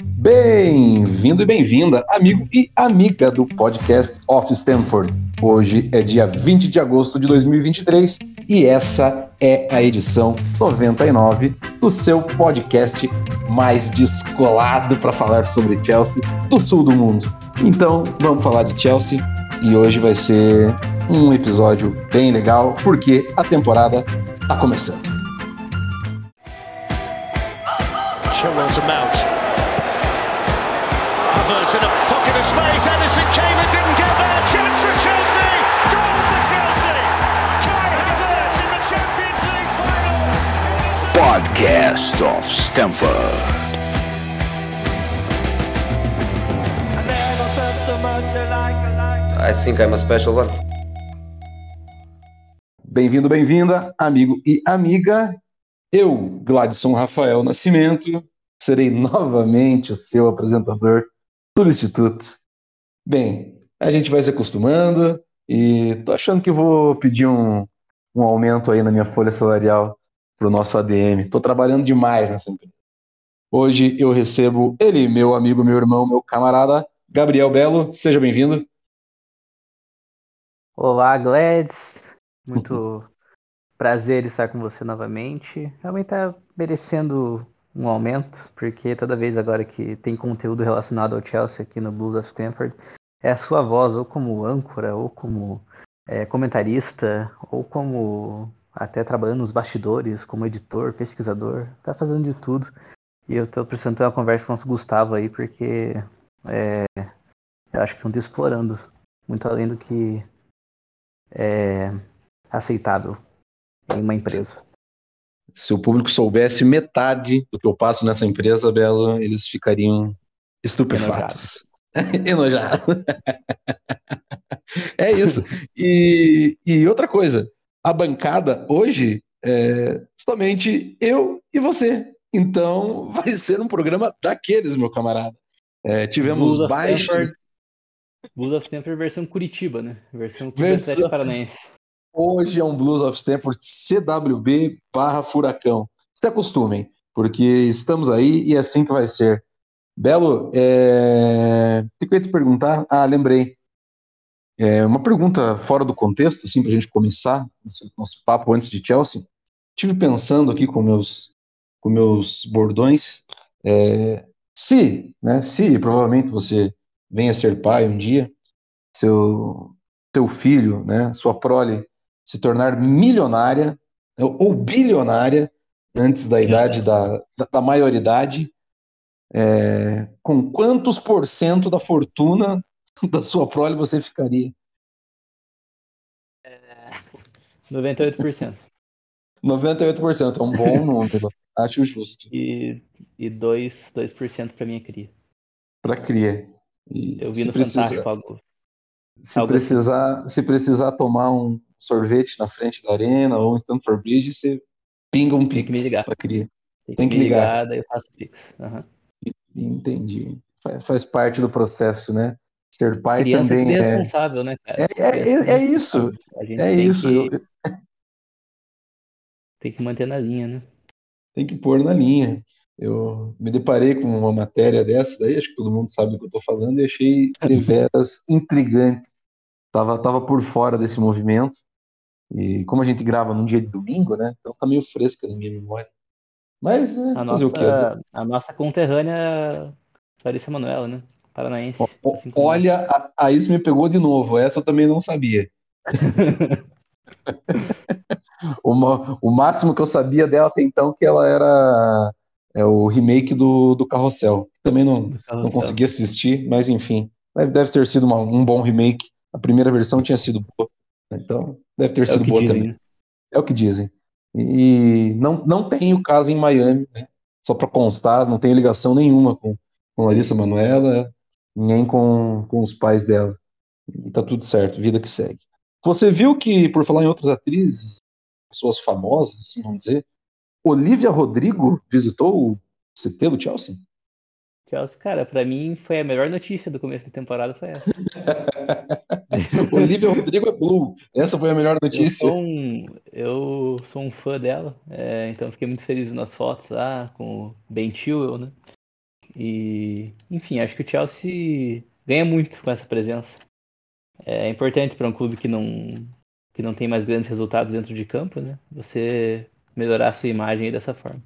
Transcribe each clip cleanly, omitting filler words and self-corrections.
Bem-vindo e bem-vinda, amigo e amiga do podcast Off Stanford. Hoje é dia 20 de agosto de 2023 e essa é a edição 99 do seu podcast mais descolado para falar sobre Chelsea do sul do mundo. Então, vamos falar de Chelsea e hoje vai ser um episódio bem legal porque a temporada está começando. Chilwell to Mount. Havertz in a pocket of space. Ederson came and didn't get there. Chance for Chelsea. Goal for Chelsea. Kai Havertz in the Champions League final. Podcast of Stamford. I think I'm a special one. Bem-vindo, bem-vinda, amigo e amiga. Eu, Gladson Rafael Nascimento, serei novamente o seu apresentador substituto. Bem, a gente vai se acostumando e tô achando que vou pedir um aumento aí na minha folha salarial pro nosso ADM. Tô trabalhando demais nessa empresa. Hoje eu recebo ele, meu amigo, meu irmão, meu camarada, Gabriel Belo. Seja bem-vindo. Olá, Gladys. Muito prazer estar com você novamente. Realmente está merecendo um aumento, porque toda vez agora que tem conteúdo relacionado ao Chelsea aqui no Blues of Stamford, é a sua voz, ou como âncora, ou como comentarista, ou como até trabalhando nos bastidores, como editor, pesquisador, tá fazendo de tudo. E eu tô precisando ter uma conversa com o nosso Gustavo aí, porque eu acho que estão te explorando muito além do que é aceitável em uma empresa. Se o público soubesse metade do que eu passo nessa empresa, Belo, eles ficariam estupefatos. Enojados. É isso. E outra coisa, a bancada hoje é somente eu e você. Então vai ser um programa daqueles, meu camarada. Tivemos baixas. Blues of Stamford versão Curitiba, né? Versão Atlético Paranaense. Hoje é um Blues of Stamford CWB/Furacão. Se acostumem, porque estamos aí e é assim que vai ser. Belo, o que eu ia te perguntar? Lembrei. Uma pergunta fora do contexto, assim, para a gente começar nosso papo antes de Chelsea. Estive pensando aqui com meus bordões. Se provavelmente você venha a ser pai um dia, seu filho, né, sua prole, se tornar milionária ou bilionária antes da idade da maioridade, com quantos % da fortuna da sua prole você ficaria? 98%. 98% é um bom número, acho justo. E 2% para minha cria. Para cria. Eu vi no Fantástico algo. Se precisar tomar um sorvete na frente da arena ou em Stamford Bridge, você pinga um Tem que me pix ligar. para cria. Tem que me ligar, daí eu faço pix. Uhum. Entendi. Faz parte do processo, né? Ser pai Criança também é responsável, né, cara? É isso. A gente É isso. Tem que manter na linha, né? Tem que pôr na linha. Eu me deparei com uma matéria dessa daí, acho que todo mundo sabe do que eu estou falando, e achei deveras intrigante. Tava por fora desse movimento. E como a gente grava num dia de domingo, né? Então tá meio fresca na minha memória. Mas fazer o quê? A nossa conterrânea Larissa Manoela, né? Paranaense. Assim Olha, a isso me pegou de novo. Essa eu também não sabia. O máximo que eu sabia dela até então que ela era o remake do Carrossel. Também não consegui assistir, mas enfim. Deve ter sido um bom remake. A primeira versão tinha sido boa. Então, deve ter sido boa também. Né? É o que dizem. E não tenho casa em Miami, né? Só para constar, não tenho ligação nenhuma com Larissa Manoela, nem com os pais dela. E tá tudo certo, vida que segue. Você viu que, por falar em outras atrizes, pessoas famosas, assim, vamos dizer, Olivia Rodrigo visitou o CT do Chelsea? Chelsea, cara, pra mim foi a melhor notícia do começo da temporada, foi essa. Olivia Rodrigo é blue. Essa foi a melhor notícia. Eu sou um fã dela, então fiquei muito feliz nas fotos lá com o Ben Chilwell, né? E, enfim, acho que o Chelsea ganha muito com essa presença. É importante para um clube que não tem mais grandes resultados dentro de campo, né? Você melhorar a sua imagem aí dessa forma.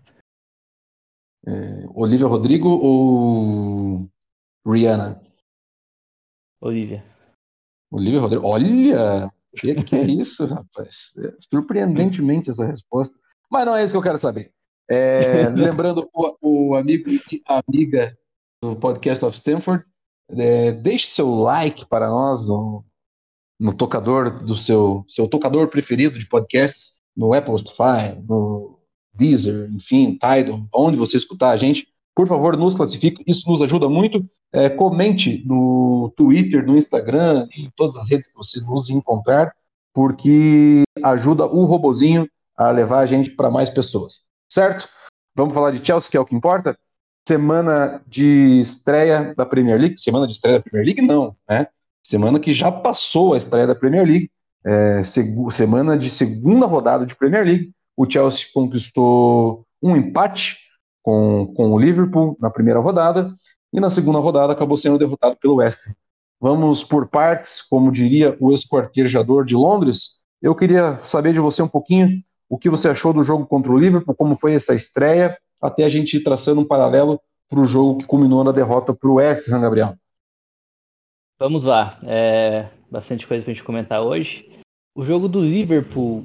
Olivia Rodrigo ou Rihanna? Olivia. Olivia Rodrigo. Olha! Que é isso, rapaz? Surpreendentemente essa resposta. Mas não é isso que eu quero saber. Lembrando o amigo e a amiga do Podcast of Stanford, deixe seu like para nós no tocador do seu tocador preferido de podcasts, no Apple Spotify, no Deezer, enfim, Tidal, onde você escutar a gente. Por favor, nos classifique, isso nos ajuda muito. Comente no Twitter, no Instagram, em todas as redes que você nos encontrar, porque ajuda o robozinho a levar a gente para mais pessoas. Certo? Vamos falar de Chelsea, que é o que importa? Semana de estreia da Premier League. Semana de estreia da Premier League, não, né? Semana que já passou a estreia da Premier League, semana de segunda rodada de Premier League. O Chelsea conquistou um empate com o Liverpool na primeira rodada e na segunda rodada acabou sendo derrotado pelo West Ham. Vamos por partes, como diria o esquartejador de Londres. Eu queria saber de você um pouquinho o que você achou do jogo contra o Liverpool, como foi essa estreia, até a gente ir traçando um paralelo para o jogo que culminou na derrota para o West Ham, Gabriel. Vamos lá. Bastante coisa pra gente comentar hoje. O jogo do Liverpool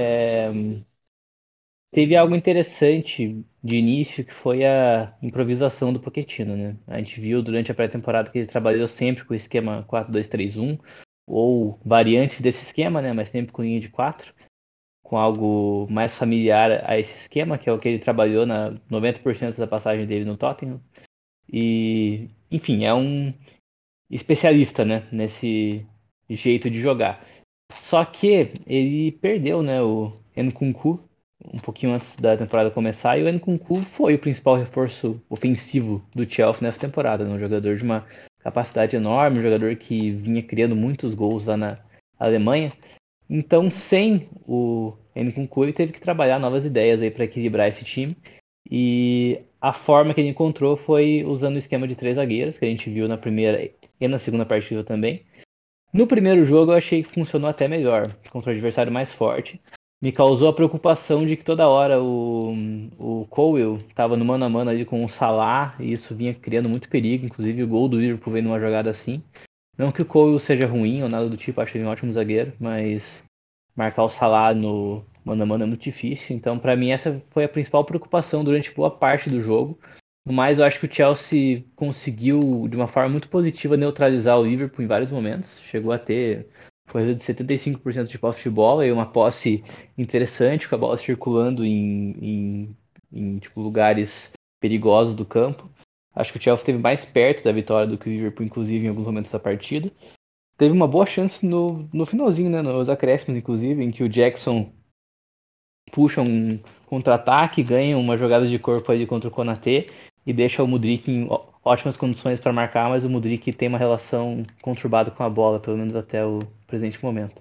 teve algo interessante de início, que foi a improvisação do Pochettino, né? A gente viu durante a pré-temporada que ele trabalhou sempre com o esquema 4-2-3-1, ou variantes desse esquema, né? Mas sempre com linha de 4, com algo mais familiar a esse esquema, que é o que ele trabalhou na 90% da passagem dele no Tottenham. E, enfim, é um especialista, né, nesse jeito de jogar. Só que ele perdeu, né, o Nkunku um pouquinho antes da temporada começar, e o Nkunku foi o principal reforço ofensivo do Chelsea nessa temporada, né? Um jogador de uma capacidade enorme, um jogador que vinha criando muitos gols lá na Alemanha. Então, sem o Nkunku, ele teve que trabalhar novas ideias aí para equilibrar esse time. E a forma que ele encontrou foi usando o esquema de 3 zagueiros, que a gente viu na primeira e na segunda partida também. No primeiro jogo eu achei que funcionou até melhor, contra o adversário mais forte. Me causou a preocupação de que toda hora o Cowell estava no mano a mano ali com o Salah, e isso vinha criando muito perigo, inclusive o gol do Liverpool veio numa jogada assim. Não que o Cowell seja ruim ou nada do tipo, acho ele um ótimo zagueiro, mas marcar o Salah no mano a mano é muito difícil. Então, para mim, essa foi a principal preocupação durante boa parte do jogo. No mais, eu acho que o Chelsea conseguiu, de uma forma muito positiva, neutralizar o Liverpool em vários momentos. Chegou a ter coisa de 75% de posse de bola e uma posse interessante, com a bola circulando em tipo, lugares perigosos do campo. Acho que o Chelsea esteve mais perto da vitória do que o Liverpool, inclusive, em alguns momentos da partida. Teve uma boa chance no finalzinho, né, nos acréscimos, inclusive, em que o Jackson puxa um contra-ataque, ganha uma jogada de corpo ali contra o Konaté e deixa o Mudryk em ótimas condições para marcar, mas o Mudryk tem uma relação conturbada com a bola, pelo menos até o presente momento.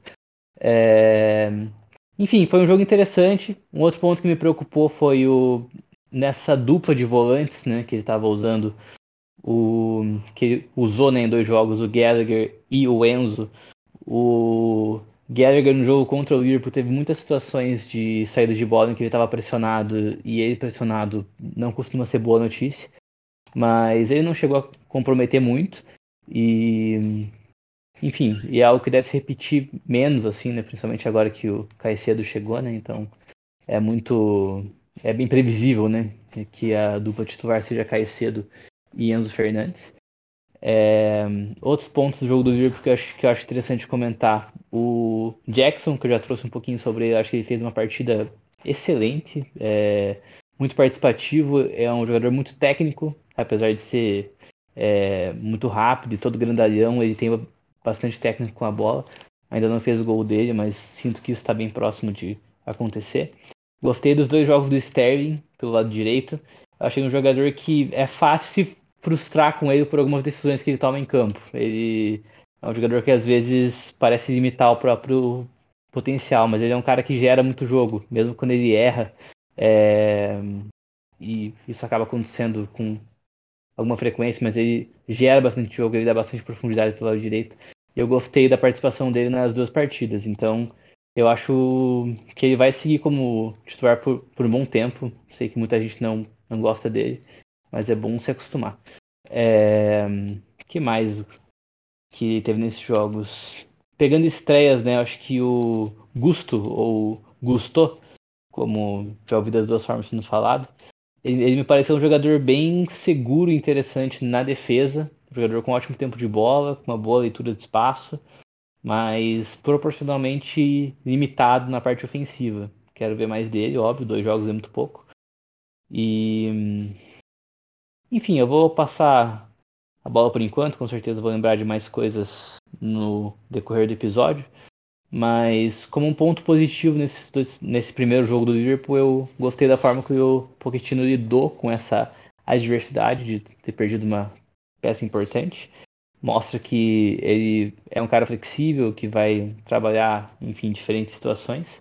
Enfim, foi um jogo interessante. Um outro ponto que me preocupou foi nessa dupla de volantes, né, que ele estava usando, que ele usou, né, em 2 jogos, o Gallagher e o Enzo. O Gallagher no jogo contra o Liverpool teve muitas situações de saída de bola em que ele estava pressionado, e ele pressionado não costuma ser boa notícia, mas ele não chegou a comprometer muito. E enfim, e é algo que deve se repetir menos, assim, né? Principalmente agora que o Caicedo chegou, né? Então é muito. É bem previsível, né? Que a dupla titular seja Caicedo e Enzo Fernandes. Outros pontos do jogo do Liverpool que eu acho interessante comentar. O Jackson, que eu já trouxe um pouquinho sobre ele, acho que ele fez uma partida excelente, muito participativo, é um jogador muito técnico, apesar de ser muito rápido e todo grandalhão, ele tem bastante técnico com a bola. Ainda não fez o gol dele, mas sinto que isso está bem próximo de acontecer. Gostei dos 2 jogos do Sterling, pelo lado direito. Achei um jogador que é fácil se frustrar com ele por algumas decisões que ele toma em campo. Ele é um jogador que às vezes parece limitar o próprio potencial, mas ele é um cara que gera muito jogo, mesmo quando ele erra. E isso acaba acontecendo com alguma frequência, mas ele gera bastante jogo, ele dá bastante profundidade pelo lado direito. Eu gostei da participação dele nas 2 partidas, então eu acho que ele vai seguir como titular por um bom tempo. Sei que muita gente não gosta dele, mas é bom se acostumar. Que mais que teve nesses jogos? Pegando estreias, né? Acho que o Gusto, ou Gusto, como já ouvi das 2 formas sendo falado, ele me pareceu um jogador bem seguro e interessante na defesa. Um jogador com ótimo tempo de bola, com uma boa leitura de espaço, mas proporcionalmente limitado na parte ofensiva. Quero ver mais dele, óbvio, 2 jogos é muito pouco. E, enfim, eu vou passar a bola por enquanto, com certeza vou lembrar de mais coisas no decorrer do episódio. Mas como um ponto positivo nesse primeiro jogo do Liverpool, eu gostei da forma que o Pochettino lidou com essa adversidade de ter perdido uma peça importante. Mostra que ele é um cara flexível, que vai trabalhar, enfim, em diferentes situações.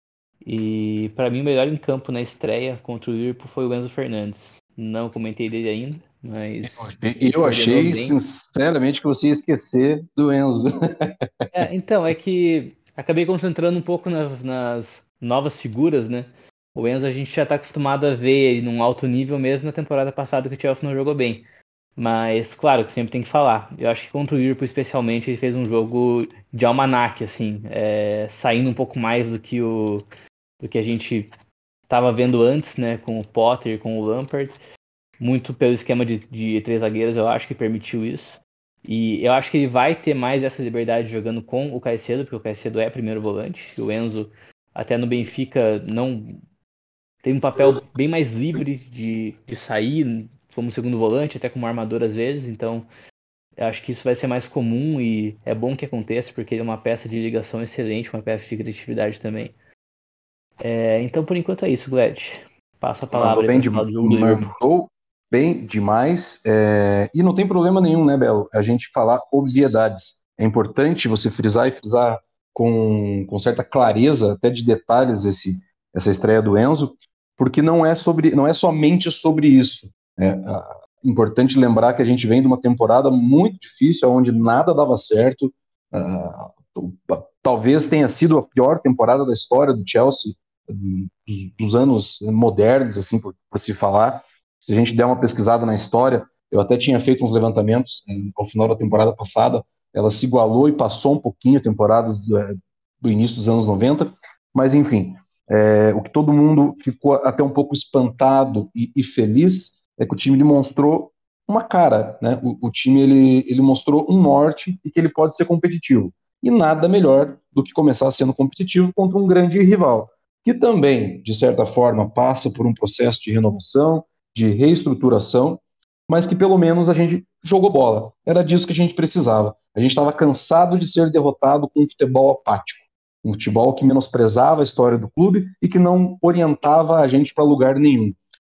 E para mim o melhor em campo na estreia contra o Liverpool foi o Enzo Fernandes. Não comentei dele ainda, mas ele Eu coordenou achei, bem. sinceramente, que você ia esquecer do Enzo. Então, é que acabei concentrando um pouco nas novas figuras, né? O Enzo a gente já tá acostumado a ver ele num alto nível mesmo na temporada passada que o Chelsea não jogou bem. Mas, claro, que sempre tem que falar. Eu acho que contra o Liverpool, especialmente, ele fez um jogo de almanaque, assim, saindo um pouco mais do que a gente estava vendo antes, né? Com o Potter, com o Lampard. Muito pelo esquema de 3 zagueiros, eu acho que permitiu isso. E eu acho que ele vai ter mais essa liberdade jogando com o Caicedo, porque o Caicedo é primeiro volante. O Enzo, até no Benfica, não tem um papel bem mais livre de sair como segundo volante, até como armador às vezes. Então, eu acho que isso vai ser mais comum e é bom que aconteça, porque ele é uma peça de ligação excelente, uma peça de criatividade também. Então, por enquanto é isso, Gled. Passo a Mandou palavra aí bem, para falar do jogo do Liverpool. mandou bem demais. E não tem problema nenhum, né, Belo? A gente falar obviedades. É importante você frisar e frisar com certa clareza, até de detalhes, essa estreia do Enzo, porque não é somente sobre isso. Importante lembrar que a gente vem de uma temporada muito difícil, onde nada dava certo. Ah, Talvez tenha sido a pior temporada da história do Chelsea dos anos modernos, assim, por se falar. Se a gente der uma pesquisada na história, eu até tinha feito uns levantamentos ao final da temporada passada, ela se igualou e passou um pouquinho temporadas do início dos anos 90, mas enfim, o que todo mundo ficou até um pouco espantado e feliz é que o time demonstrou uma cara, né? O time ele mostrou um norte e que ele pode ser competitivo. E nada melhor do que começar sendo competitivo contra um grande rival que também, de certa forma, passa por um processo de renovação, de reestruturação, mas que pelo menos a gente jogou bola. Era disso que a gente precisava. A gente estava cansado de ser derrotado com um futebol apático, um futebol que menosprezava a história do clube e que não orientava a gente para lugar nenhum.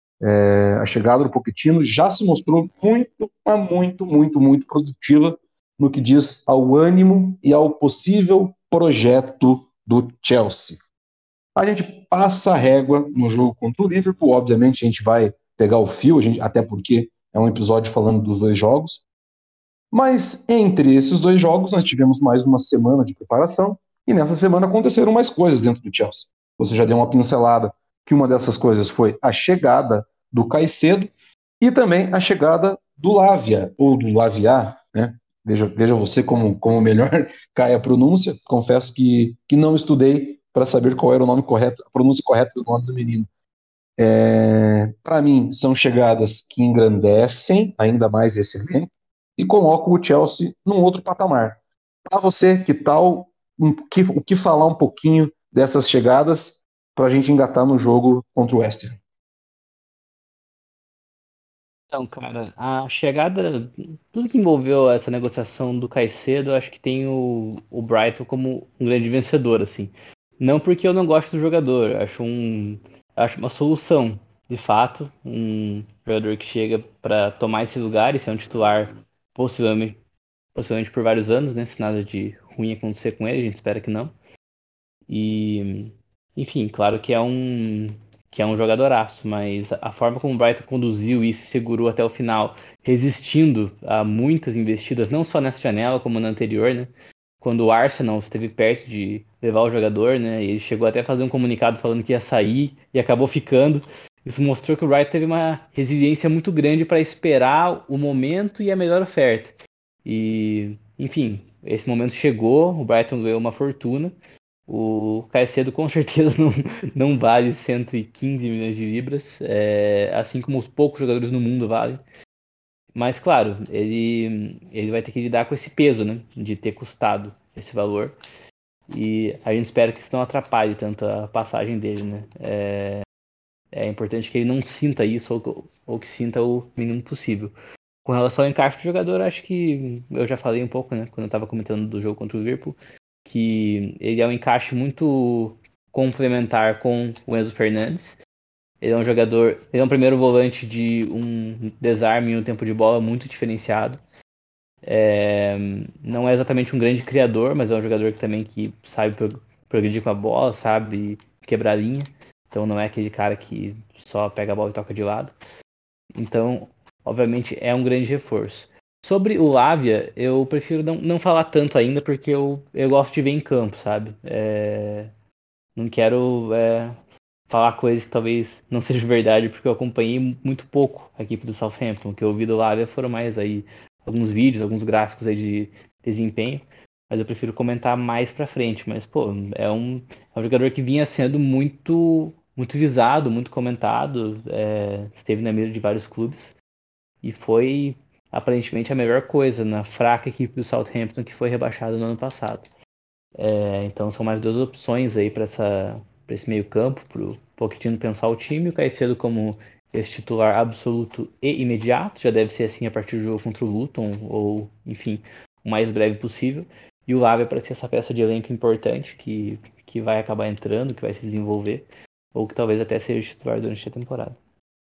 A chegada do Pochettino já se mostrou muito, mas muito, muito, muito produtiva no que diz ao ânimo e ao possível projeto do Chelsea. A gente passa a régua no jogo contra o Liverpool, obviamente a gente vai pegar o fio, até porque é um episódio falando dos 2 jogos. Mas entre esses 2 jogos nós tivemos mais uma semana de preparação e nessa semana aconteceram mais coisas dentro do Chelsea. Você já deu uma pincelada que uma dessas coisas foi a chegada do Caicedo e também a chegada do Lavia, ou do Lavia, né? Veja você como melhor cai a pronúncia. Confesso que não estudei para saber qual era o nome correto, a pronúncia correta do nome do menino. Para mim, são chegadas que engrandecem ainda mais esse elenco e colocam o Chelsea num outro patamar. Para você, que tal o que falar um pouquinho dessas chegadas para a gente engatar no jogo contra o West Ham? Então, cara, a chegada, tudo que envolveu essa negociação do Caicedo, eu acho que tem o Brighton como um grande vencedor, assim. Não porque eu não gosto do jogador, acho uma solução, de fato, um jogador que chega para tomar esse lugar e ser um titular possivelmente, possivelmente por vários anos, né? Se nada de ruim acontecer com ele, a gente espera que não. E, enfim, claro que que é um jogadoraço, mas a forma como o Brighton conduziu isso, segurou até o final, resistindo a muitas investidas, não só nessa janela, como na anterior, né? Quando o Arsenal esteve perto de levar o jogador, né? E ele chegou até a fazer um comunicado falando que ia sair e acabou ficando. Isso mostrou que o Brighton teve uma resiliência muito grande para esperar o momento e a melhor oferta. E, enfim, esse momento chegou, o Brighton ganhou uma fortuna. O Caicedo com certeza não vale 115 milhões de libras, assim como os poucos jogadores no mundo valem. Mas, claro, ele vai ter que lidar com esse peso, né? De ter custado esse valor. E a gente espera que isso não atrapalhe tanto a passagem dele, né? É importante que ele não sinta isso ou que sinta o mínimo possível. Com relação ao encaixe do jogador, acho que eu já falei um pouco, né? Quando eu estava comentando do jogo contra o Liverpool, que ele é um encaixe muito complementar com o Enzo Fernandes. Ele é um jogador, ele é um primeiro volante de um desarme e um tempo de bola muito diferenciado. Não é exatamente um grande criador, mas é um jogador que também que sabe progredir com a bola, sabe quebrar linha. Então não é aquele cara que só pega a bola e toca de lado. Então, obviamente, é um grande reforço. Sobre o Lavia, eu prefiro não falar tanto ainda, porque eu gosto de ver em campo, sabe? Não quero falar coisas que talvez não sejam verdade, porque eu acompanhei muito pouco a equipe do Southampton. O que eu ouvi do Lavia foram mais aí alguns vídeos, alguns gráficos aí de desempenho, mas eu prefiro comentar mais pra frente. Mas, pô, é um jogador que vinha sendo muito visado, muito comentado, esteve na mira de vários clubes e foi aparentemente a melhor coisa na fraca equipe do Southampton que foi rebaixada no ano passado. Então são mais duas opções aí para esse meio campo, pro Pochettino pensar o time, o Caicedo como esse titular absoluto e imediato, já deve ser assim a partir do jogo contra o Luton, ou enfim, o mais breve possível, e o Lavia para ser essa peça de elenco importante que vai acabar entrando, que vai se desenvolver, ou que talvez até seja titular durante a temporada.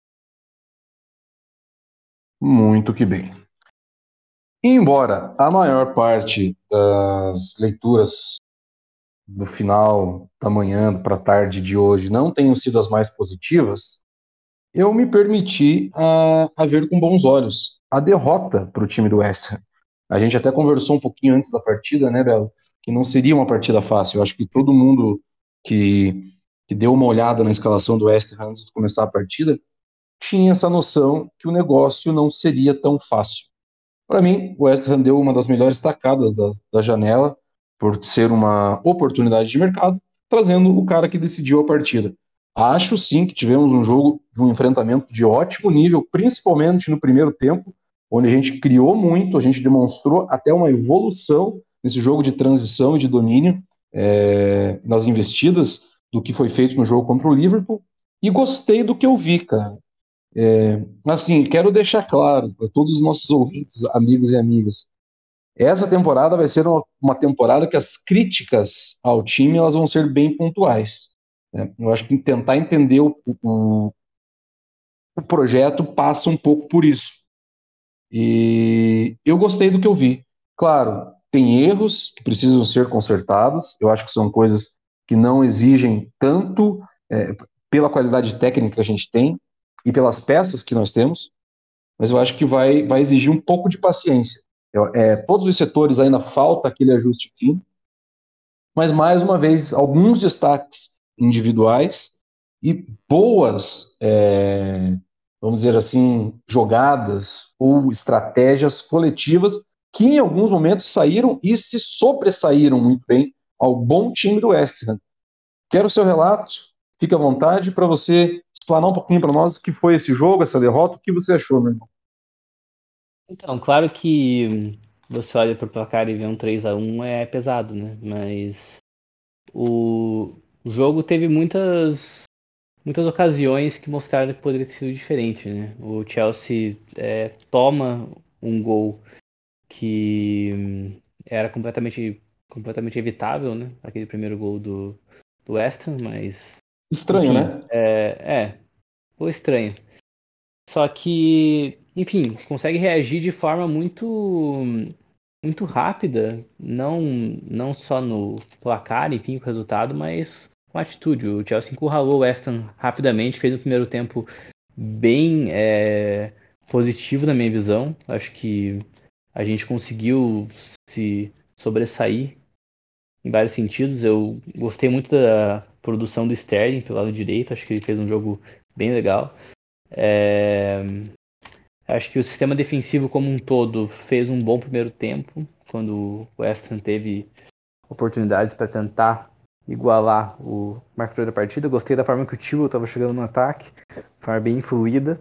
Muito que bem. Embora a maior parte das leituras do final da manhã para a tarde de hoje não tenham sido as mais positivas, eu me permiti a ver com bons olhos a derrota para o time do West Ham. A gente até conversou um pouquinho antes da partida, né, Belo? Que não seria uma partida fácil. Eu acho que todo mundo que deu uma olhada na escalação do West Ham antes de começar a partida tinha essa noção que o negócio não seria tão fácil. Para mim, o West Ham deu uma das melhores tacadas da janela, por ser uma oportunidade de mercado, trazendo o cara que decidiu a partida. Acho sim que tivemos um jogo, um enfrentamento de ótimo nível, principalmente no primeiro tempo, onde a gente criou muito, a gente demonstrou até uma evolução nesse jogo de transição e de domínio, nas investidas do que foi feito no jogo contra o Liverpool, e gostei do que eu vi, cara. Assim, quero deixar claro para todos os nossos ouvintes, amigos e amigas, essa temporada vai ser uma temporada que as críticas ao time elas vão ser bem pontuais, né? Eu acho que tentar entender o projeto passa um pouco por isso. E eu gostei do que eu vi. Claro, tem erros que precisam ser consertados, eu acho que são coisas que não exigem tanto pela qualidade técnica que a gente tem e pelas peças que nós temos, mas eu acho que vai exigir um pouco de paciência. Todos os setores ainda falta aquele ajuste fino, mas mais uma vez, alguns destaques individuais e boas, vamos dizer assim, jogadas ou estratégias coletivas que em alguns momentos saíram e se sobressaíram muito bem ao bom time do West Ham. Quero o seu relato, fique à vontade para você explanar um pouquinho para nós o que foi esse jogo, essa derrota, o que você achou, meu irmão. Então, claro que você olha pro placar e vê um 3-1 é pesado, né? Mas o jogo teve muitas ocasiões que mostraram que poderia ter sido diferente, né? O Chelsea toma um gol que era completamente evitável, né? Aquele primeiro gol do West Ham, mas Estranho, enfim, né? foi estranho. Só que, enfim, consegue reagir de forma muito rápida, não só no placar, enfim, o resultado, mas atitude. O Chelsea encurralou o West Ham rapidamente, fez o primeiro tempo bem positivo na minha visão. Acho que a gente conseguiu se sobressair em vários sentidos. Eu gostei muito da produção do Sterling pelo lado direito, acho que ele fez um jogo bem legal. Acho que o sistema defensivo como um todo fez um bom primeiro tempo, quando o West Ham teve oportunidades para tentar igualar o marcador da partida. Eu gostei da forma que o Tio estava chegando no ataque, de forma bem fluida.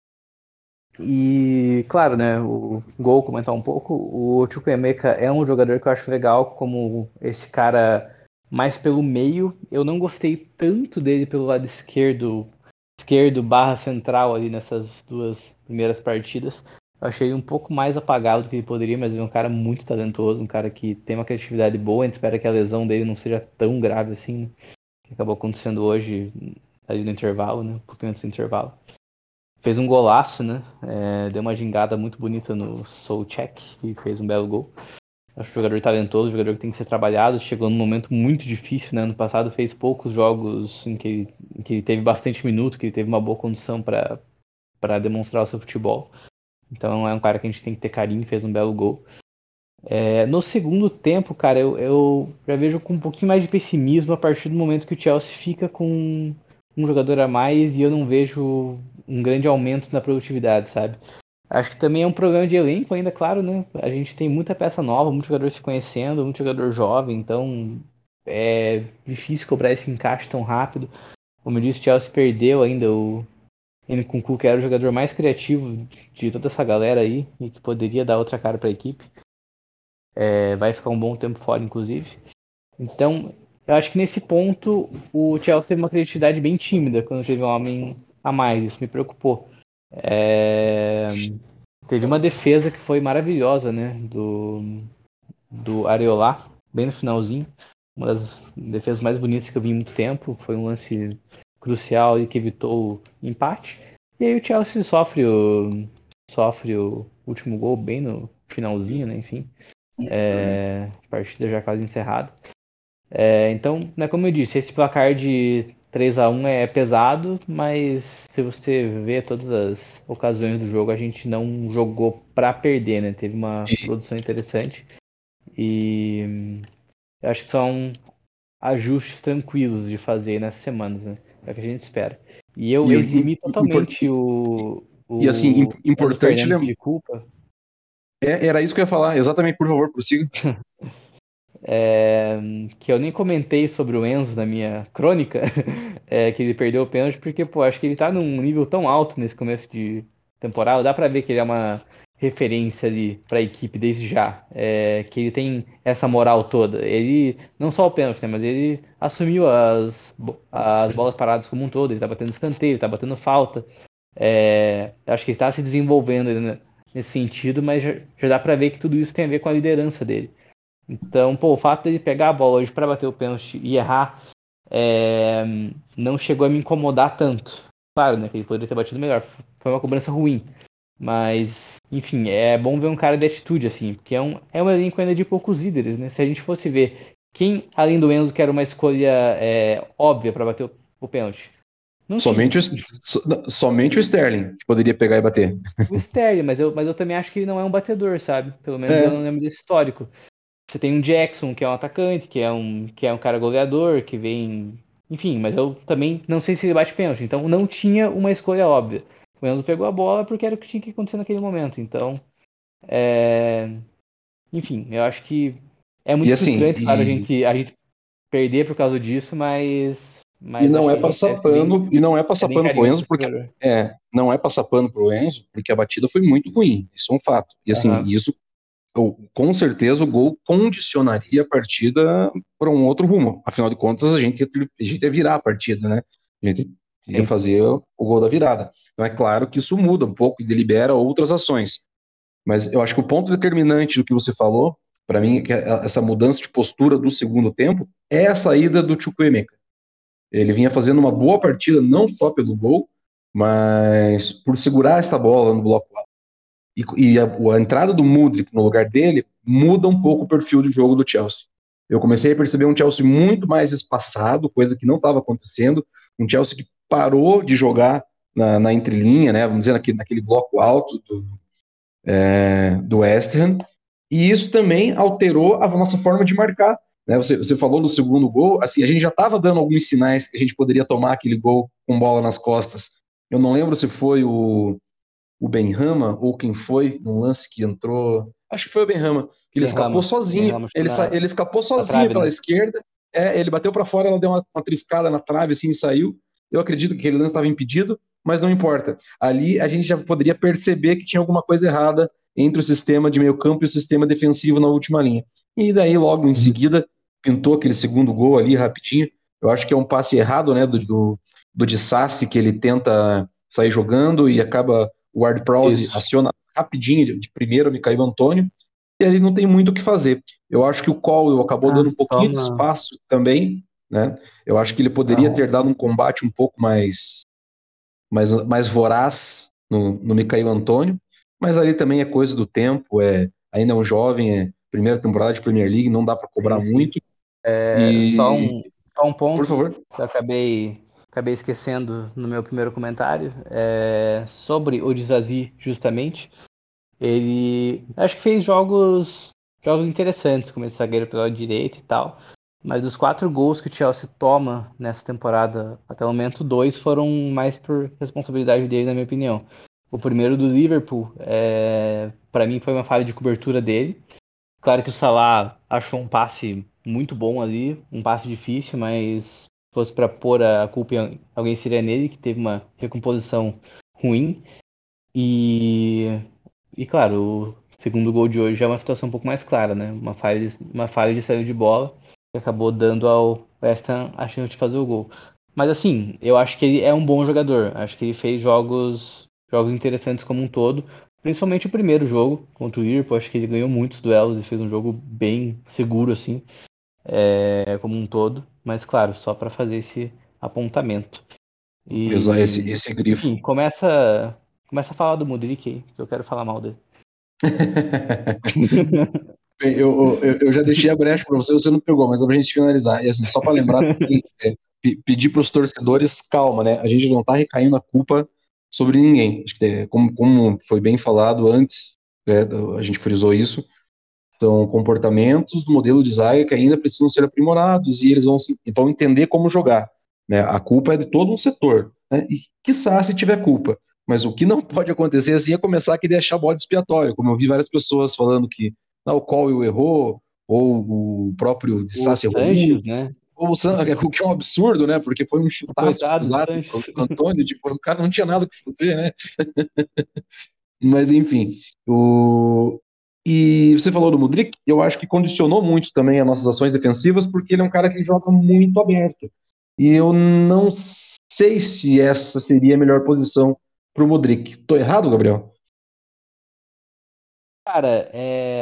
E, claro, né, o gol, comentar um pouco, o Chukwuemeka é um jogador que eu acho legal, como esse cara mais pelo meio. Eu não gostei tanto dele pelo lado esquerdo barra central ali nessas duas primeiras partidas. Eu achei um pouco mais apagado do que ele poderia, mas ele é um cara muito talentoso, um cara que tem uma criatividade boa. A gente espera que a lesão dele não seja tão grave assim, né, que acabou acontecendo hoje, ali no intervalo, né, um pouquinho antes do intervalo. Fez um golaço, né? Deu uma gingada muito bonita no Souček e fez um belo gol. Acho um jogador talentoso, um jogador que tem que ser trabalhado. Chegou num momento muito difícil, né? No passado fez poucos jogos em que ele teve bastante minuto, que ele teve uma boa condição para demonstrar o seu futebol. Então é um cara que a gente tem que ter carinho, fez um belo gol. No segundo tempo, cara, eu já vejo com um pouquinho mais de pessimismo a partir do momento que o Chelsea fica com um jogador a mais e eu não vejo um grande aumento na produtividade, sabe? Acho que também é um problema de elenco ainda, claro, né? A gente tem muita peça nova, muito jogador se conhecendo, muito jogador jovem, então é difícil cobrar esse encaixe tão rápido. Como eu disse, o Chelsea perdeu ainda o Nkunku, que era o jogador mais criativo de toda essa galera aí e que poderia dar outra cara para a equipe. Vai ficar um bom tempo fora, inclusive. Então, eu acho que nesse ponto o Chelsea teve uma criatividade bem tímida quando teve um homem a mais. Isso me preocupou. Teve uma defesa que foi maravilhosa, né? Do Areola, bem no finalzinho. Uma das defesas mais bonitas que eu vi em muito tempo. Foi um lance crucial e que evitou o empate. E aí o Chelsea sofre o último gol bem no finalzinho, né? Enfim. Partida já quase encerrada. Então, né, como eu disse, esse placar de 3-1 é pesado, mas se você vê todas as ocasiões do jogo, a gente não jogou para perder, né? Teve uma produção interessante e eu acho que são ajustes tranquilos de fazer nessas semanas, né? É o que a gente espera. E eu eximi totalmente o assim, Enzo importante Fernandes de culpa. Era isso que eu ia falar, exatamente, por favor, prossiga. Que eu nem comentei sobre o Enzo na minha crônica, que ele perdeu o pênalti, porque, pô, acho que ele tá num nível tão alto nesse começo de temporada, dá pra ver que ele é uma referência ali pra equipe desde já, que ele tem essa moral toda. Ele, não só o pênalti, né, mas ele assumiu as bolas paradas como um todo, ele tá batendo escanteio, tá batendo falta. Acho que ele tá se desenvolvendo nesse sentido, mas já dá pra ver que tudo isso tem a ver com a liderança dele. Então, pô, o fato dele pegar a bola hoje para bater o pênalti e errar não chegou a me incomodar tanto. Claro, né, que ele poderia ter batido melhor. Foi uma cobrança ruim. Mas, enfim, é bom ver um cara de atitude, assim, porque é um elenco ainda de poucos líderes, né? Se a gente fosse ver quem, além do Enzo, que era uma escolha óbvia para bater o pênalti. Somente o Sterling que poderia pegar e bater. O Sterling, mas eu também acho que ele não é um batedor, sabe? Pelo menos eu não lembro desse histórico. Você tem um Jackson, que é um atacante, que é um cara goleador, que vem. Enfim, mas eu também não sei se ele bate pênalti. Então não tinha uma escolha óbvia. O Enzo pegou a bola porque era o que tinha que acontecer naquele momento. Então, enfim, eu acho que é muito frustrante, claro, a gente perder por causa disso, mas E não acho é que a gente passar deve ser bem, pano, e não é passar bem pano pro carinhoso Enzo, com o porque jogador. não é passar pano pro Enzo, porque a batida foi muito ruim, isso é um fato. E assim, Aham. isso com certeza o gol condicionaria a partida para um outro rumo. Afinal de contas, a gente ia virar a partida, né? A gente ia Sim. fazer o gol da virada. Então é claro que isso muda um pouco e delibera outras ações. Mas eu acho que o ponto determinante do que você falou, para mim, é que essa mudança de postura do segundo tempo é a saída do Chukwuemeka. Ele vinha fazendo uma boa partida, não só pelo gol, mas por segurar esta bola no bloco alto. E a entrada do Mudryk no lugar dele muda um pouco o perfil de jogo do Chelsea. eu comecei a perceber um Chelsea muito mais espaçado, coisa que não estava acontecendo, um Chelsea que parou de jogar na entrelinha, né, vamos dizer, naquele bloco alto do West Ham, e isso também alterou a nossa forma de marcar. Né? Você falou no segundo gol, assim, a gente já estava dando alguns sinais que a gente poderia tomar aquele gol com bola nas costas. Eu não lembro se foi o Benrahma ou quem foi, num lance que entrou. Acho que foi o Benrahma, que ele escapou sozinho. Ele escapou sozinho trave, pela né? esquerda. Ele bateu para fora, ela deu uma triscada na trave assim e saiu. Eu acredito que aquele lance estava impedido, mas não importa. Ali a gente já poderia perceber que tinha alguma coisa errada entre o sistema de meio campo e o sistema defensivo na última linha. E daí, logo em seguida, pintou aquele segundo gol ali rapidinho. Eu acho que é um passe errado, né, do Disasi, que ele tenta sair jogando e acaba o Ward-Prowse aciona rapidinho, de primeiro o Micael Antônio, e ali não tem muito o que fazer. Eu acho que o Colwell acabou dando um pouquinho de espaço também, né? Eu acho que ele poderia ter dado um combate um pouco mais voraz no Micael Antônio, mas ali também é coisa do tempo, ainda é um jovem, primeira temporada de Premier League, não dá para cobrar muito. Só um ponto por favor, que eu acabei esquecendo no meu primeiro comentário, sobre o Disasi, justamente. Ele acho que fez jogos interessantes, como esse zagueiro pelo lado direito e tal. Mas dos 4 gols que o Chelsea toma nessa temporada, até o momento, 2 foram mais por responsabilidade dele, na minha opinião. O primeiro do Liverpool, para mim, foi uma falha de cobertura dele. Claro que o Salah achou um passe muito bom ali, um passe difícil, mas se fosse para pôr a culpa em alguém, seria nele, que teve uma recomposição ruim. E claro, o segundo gol de hoje já é uma situação um pouco mais clara, né? Uma falha de saída de bola que acabou dando ao West Ham a chance de fazer o gol. Mas assim, eu acho que ele é um bom jogador. Acho que ele fez jogos interessantes como um todo. Principalmente o primeiro jogo contra o Liverpool. Acho que ele ganhou muitos duelos e fez um jogo bem seguro, assim, como um todo. Mas claro, só para fazer esse apontamento. usar E esse grifo. enfim, começa a falar do Mudryk aí, que eu quero falar mal dele. Bem, eu já deixei a brecha para você não pegou, mas dá pra gente finalizar. E assim, só para lembrar também, pedir para os torcedores calma, né? A gente não está recaindo a culpa sobre ninguém. Acho que, como foi bem falado antes, a gente frisou isso, são comportamentos do modelo de zaga que ainda precisam ser aprimorados e eles vão entender como jogar. Né? A culpa é de todo um setor, né? E quiçá se tiver culpa. Mas o que não pode acontecer assim é começar a querer achar bode expiatório, como eu vi várias pessoas falando que o Colwell errou, ou o próprio de O Sassi errou Sanches, muito, né? o que é um absurdo, né? Porque foi um chutaço Coitado do cruzado Sanches. pro Antônio, tipo, o cara não tinha nada o que fazer, né? Mas enfim, e você falou do Mudryk, eu acho que condicionou muito também as nossas ações defensivas, porque ele é um cara que joga muito aberto. E eu não sei se essa seria a melhor posição para o Mudryk. Tô errado, Gabriel? Cara,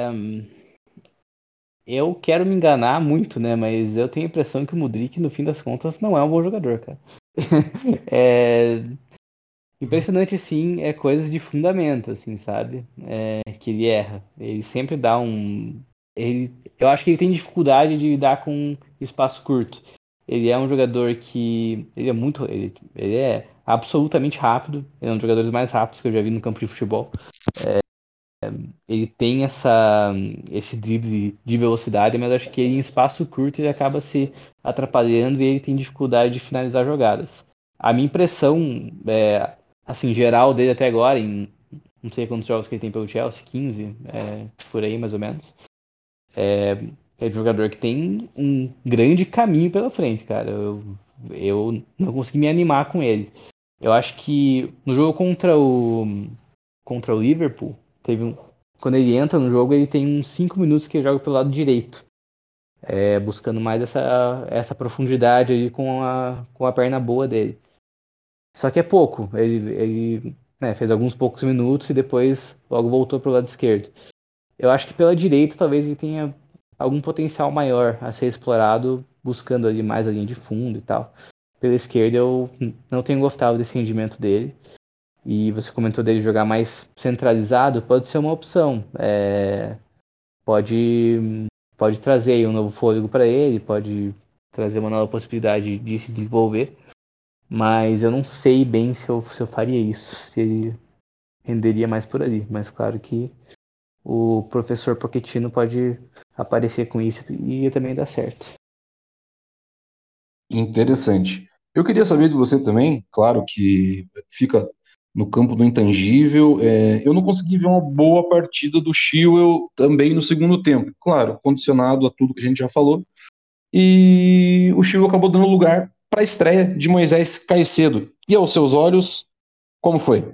eu quero me enganar muito, né? Mas eu tenho a impressão que o Mudryk, no fim das contas, não é um bom jogador, cara. É impressionante, sim, coisas de fundamento, assim, sabe? Que ele erra. Ele sempre dá eu acho que ele tem dificuldade de lidar com espaço curto. Ele é um jogador que. Ele é absolutamente rápido. Ele é um dos jogadores mais rápidos que eu já vi no campo de futebol. Ele tem esse drible de velocidade, mas acho que ele, em espaço curto ele acaba se atrapalhando e ele tem dificuldade de finalizar jogadas. A minha impressão, assim, geral dele até agora, em não sei quantos jogos que ele tem pelo Chelsea, 15, por aí mais ou menos, é um jogador que tem um grande caminho pela frente, cara. Eu não consegui me animar com ele. Eu acho que no jogo contra o Liverpool, quando ele entra no jogo, ele tem uns 5 minutos que ele joga pelo lado direito, buscando mais essa profundidade aí com a perna boa dele. Só que é pouco. Ele fez alguns poucos minutos e depois logo voltou pro lado esquerdo. Eu acho que pela direita talvez ele tenha algum potencial maior a ser explorado, buscando ali mais a linha de fundo e tal. Pela esquerda eu não tenho gostado desse rendimento dele. E você comentou dele jogar mais centralizado, pode ser uma opção. Pode pode trazer aí um novo fôlego para ele, pode trazer uma nova possibilidade de se desenvolver. Mas eu não sei bem se eu faria isso, se ele renderia mais por ali. Mas claro que o professor Pochettino pode aparecer com isso e também dar certo. Interessante. Eu queria saber de você também, claro que fica no campo do intangível. Eu não consegui ver uma boa partida do Chilwell também no segundo tempo. Claro, condicionado a tudo que a gente já falou. E o Chilwell acabou dando lugar para a estreia de Moisés Caicedo. E aos seus olhos, como foi?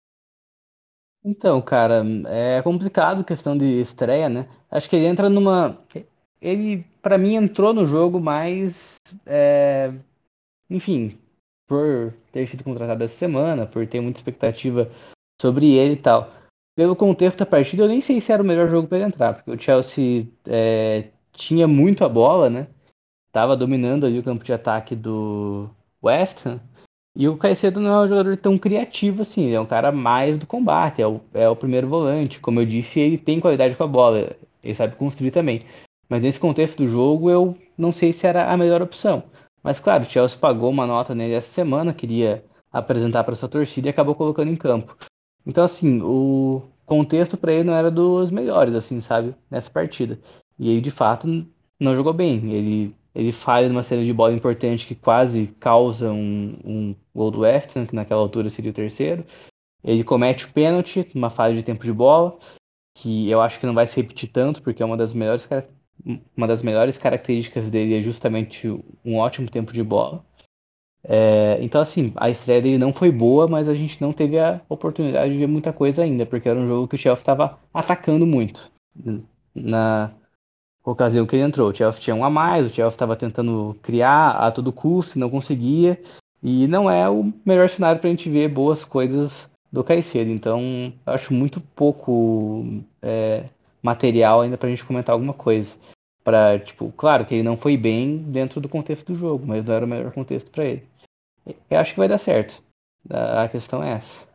Então, cara, é complicado a questão de estreia, né? Acho que ele entra numa. Ele, pra mim, entrou no jogo, mas. Enfim, por ter sido contratado essa semana, por ter muita expectativa sobre ele e tal. Pelo contexto da partida, eu nem sei se era o melhor jogo para ele entrar, porque o Chelsea tinha muito a bola, né? Tava dominando ali o campo de ataque do West Ham. E o Caicedo não é um jogador tão criativo assim, ele é um cara mais do combate, é o primeiro volante. Como eu disse, ele tem qualidade com a bola, ele sabe construir também. Mas nesse contexto do jogo, eu não sei se era a melhor opção. Mas claro, o Chelsea pagou uma nota nele essa semana, queria apresentar para sua torcida e acabou colocando em campo. Então, assim, o contexto para ele não era dos melhores, assim, sabe, nessa partida. E ele, de fato, não jogou bem. Ele falha numa saída de bola importante que quase causa um gol do West Ham, que naquela altura seria o terceiro. Ele comete o pênalti, numa falha de tempo de bola, que eu acho que não vai se repetir tanto, porque é uma das melhores características dele é justamente um ótimo tempo de bola. Então, assim, a estreia dele não foi boa, mas a gente não teve a oportunidade de ver muita coisa ainda, porque era um jogo que o Chelsea estava atacando muito na ocasião que ele entrou. O Chelsea tinha um a mais, o Chelsea estava tentando criar a todo custo, não conseguia, e não é o melhor cenário para a gente ver boas coisas do Caicedo. Então, eu acho muito pouco material ainda para a gente comentar alguma coisa. Tipo, claro que ele não foi bem dentro do contexto do jogo, mas não era o melhor contexto para ele. Eu acho que vai dar certo. A questão é essa.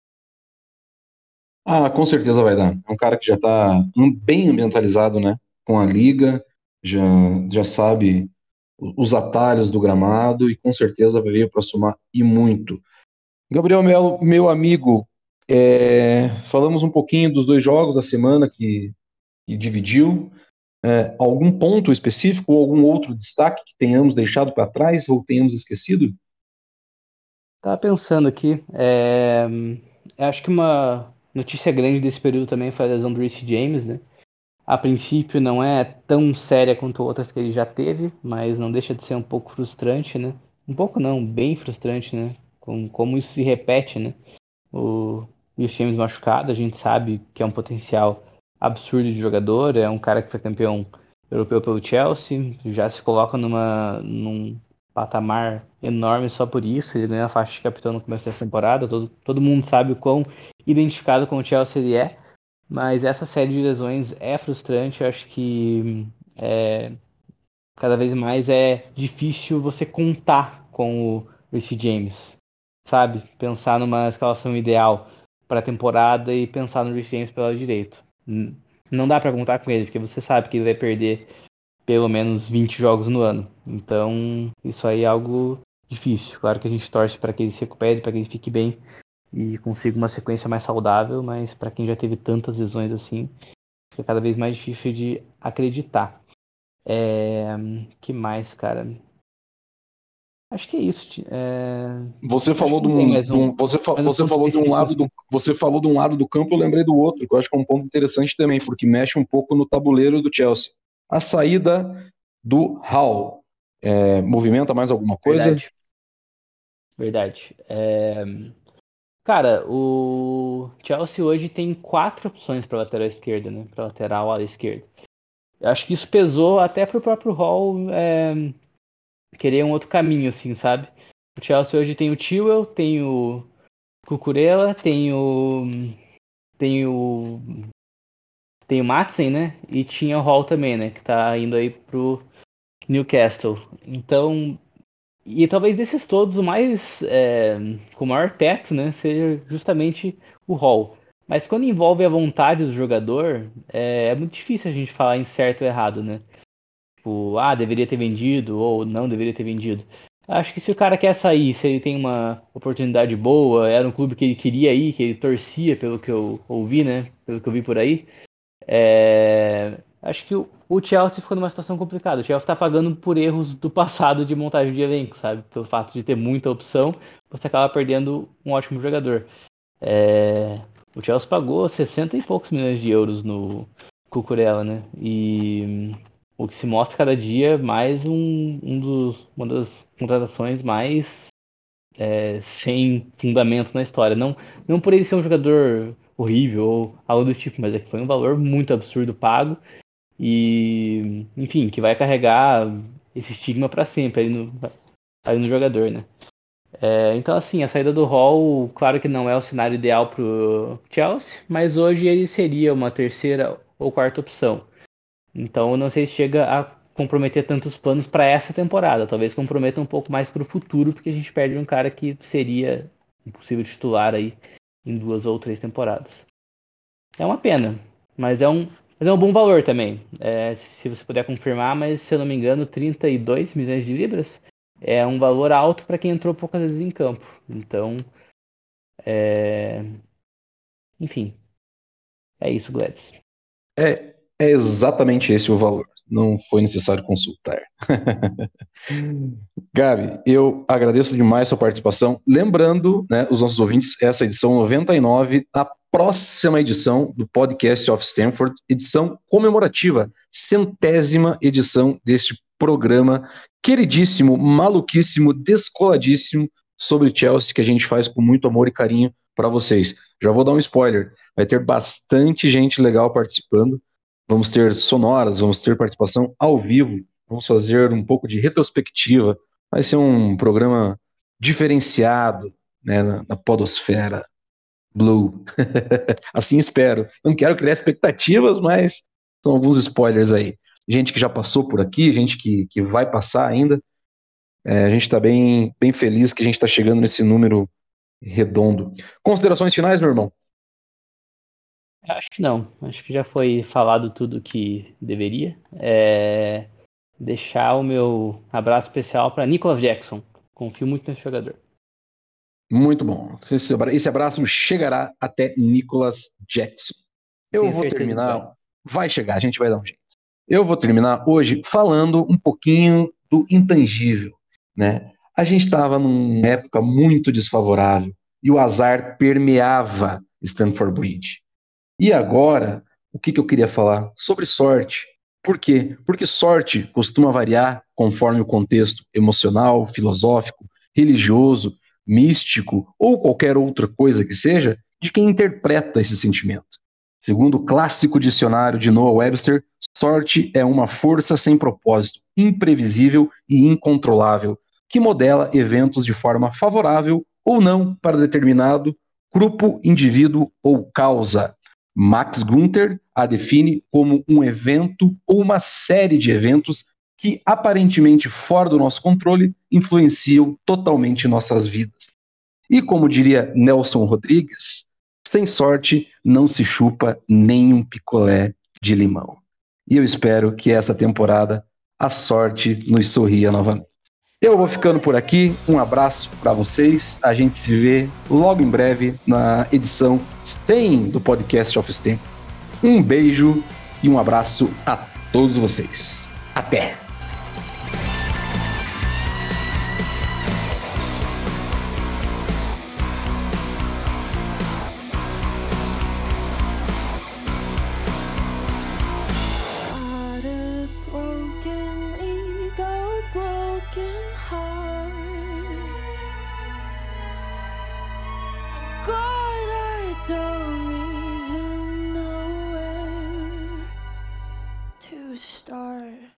Ah, com certeza vai dar. É um cara que já está bem ambientalizado, né, com a liga, já, já sabe os atalhos do gramado e com certeza veio para somar e muito. Gabriel Melo, meu amigo, falamos um pouquinho dos dois jogos da semana que dividiu. Algum ponto específico ou algum outro destaque que tenhamos deixado para trás ou tenhamos esquecido? Tava pensando aqui, eu acho que uma notícia grande desse período também foi a lesão do Reece James, né? A princípio não é tão séria quanto outras que ele já teve, mas não deixa de ser um pouco frustrante, né? Um pouco não, bem frustrante, né? Como isso se repete, né? O Reece James machucado, a gente sabe que é um potencial absurdo de jogador, é um cara que foi campeão europeu pelo Chelsea, já se coloca num patamar enorme só por isso, ele ganhou a faixa de capitão no começo dessa temporada, todo mundo sabe o quão identificado com o Chelsea ele é, mas essa série de lesões é frustrante, eu acho que cada vez mais é difícil você contar com o Reece James, sabe? Pensar numa escalação ideal para a temporada e pensar no Reece James pelo lado direito. Não dá para contar com ele, porque você sabe que ele vai perder pelo menos 20 jogos no ano. Então, isso aí é algo difícil. Claro que a gente torce para que ele se recupere, para que ele fique bem e consiga uma sequência mais saudável, mas para quem já teve tantas lesões assim, fica cada vez mais difícil de acreditar. Que mais, cara? Acho que é isso. Você Acho falou que não tem mais um você ponto falou de um específico lado assim. você falou de um lado do campo, eu lembrei do outro, que eu acho que é um ponto interessante também, porque mexe um pouco no tabuleiro do Chelsea. A saída do Hall. Movimenta mais alguma coisa? Verdade, verdade. Cara, o Chelsea hoje tem quatro opções para lateral esquerda, né? Para lateral ala esquerda. Eu acho que isso pesou até pro próprio Hall querer um outro caminho, assim, sabe? O Chelsea hoje tem o Chilwell, tem o Cucurella, tem o tem o Madsen, né? E tinha o Hall também, né? Que tá indo aí pro Newcastle. Então, e talvez desses todos, o mais com o maior teto, né? Seja justamente o Hall. Mas quando envolve a vontade do jogador, é muito difícil a gente falar em certo ou errado, né? Tipo, deveria ter vendido ou não deveria ter vendido. Acho que se o cara quer sair, se ele tem uma oportunidade boa, era um clube que ele queria ir, que ele torcia, pelo que eu ouvi, né? Pelo que eu vi por aí. Acho que o Chelsea ficou numa situação complicada. O Chelsea tá pagando por erros do passado de montagem de elenco, sabe? Pelo fato de ter muita opção, você acaba perdendo um ótimo jogador. O Chelsea pagou 60 e poucos milhões de euros no Cucurella, né? E o que se mostra cada dia mais uma das contratações mais sem fundamento na história. Não por ele ser um jogador horrível ou algo do tipo, mas é que foi um valor muito absurdo pago e, enfim, que vai carregar esse estigma para sempre aí no jogador, né? Então, assim, a saída do Hall, claro que não é o cenário ideal pro Chelsea, mas hoje ele seria uma terceira ou quarta opção. Então, eu não sei se chega a comprometer tantos planos para essa temporada. Talvez comprometa um pouco mais para o futuro, porque a gente perde um cara que seria um possível titular aí em 2 ou 3 temporadas. É uma pena, mas é um bom valor também. Se você puder confirmar, mas se eu não me engano, 32 milhões de libras é um valor alto para quem entrou poucas vezes em campo. Então, enfim, é isso, Gladys. É exatamente esse o valor. Não foi necessário consultar. Gabi, eu agradeço demais sua participação. Lembrando, né, os nossos ouvintes, essa edição 99, a próxima edição do Podcast of Stamford, edição comemorativa, 100ª edição deste programa queridíssimo, maluquíssimo, descoladíssimo sobre Chelsea, que a gente faz com muito amor e carinho para vocês. Já vou dar um spoiler, vai ter bastante gente legal participando. Vamos ter sonoras, vamos ter participação ao vivo, vamos fazer um pouco de retrospectiva. Vai ser um programa diferenciado, né, na podosfera Blue. Assim espero. Não quero criar expectativas, mas são alguns spoilers aí. Gente que já passou por aqui, gente que vai passar ainda. A gente está bem feliz que a gente está chegando nesse número redondo. Considerações finais, meu irmão? Acho que não. Acho que já foi falado tudo que deveria. Deixar o meu abraço especial para Nicholas Jackson. Confio muito nesse jogador. Muito bom. Esse abraço chegará até Nicholas Jackson. Eu vou terminar. Vai chegar, a gente vai dar um jeito. Eu vou terminar hoje falando um pouquinho do intangível, né? A gente estava numa época muito desfavorável e o azar permeava Stamford Bridge. E agora, o que eu queria falar? Sobre sorte. Por quê? Porque sorte costuma variar conforme o contexto emocional, filosófico, religioso, místico ou qualquer outra coisa que seja de quem interpreta esse sentimento. Segundo o clássico dicionário de Noah Webster, sorte é uma força sem propósito, imprevisível e incontrolável, que modela eventos de forma favorável ou não para determinado grupo, indivíduo ou causa. Max Gunther a define como um evento ou uma série de eventos que, aparentemente fora do nosso controle, influenciam totalmente nossas vidas. E como diria Nelson Rodrigues, sem sorte não se chupa nem um picolé de limão. E eu espero que essa temporada a sorte nos sorria novamente. Eu vou ficando por aqui, um abraço para vocês, a gente se vê logo em breve na edição 100 do Podcast of Stamford. Um beijo e um abraço a todos vocês. Até! God, I don't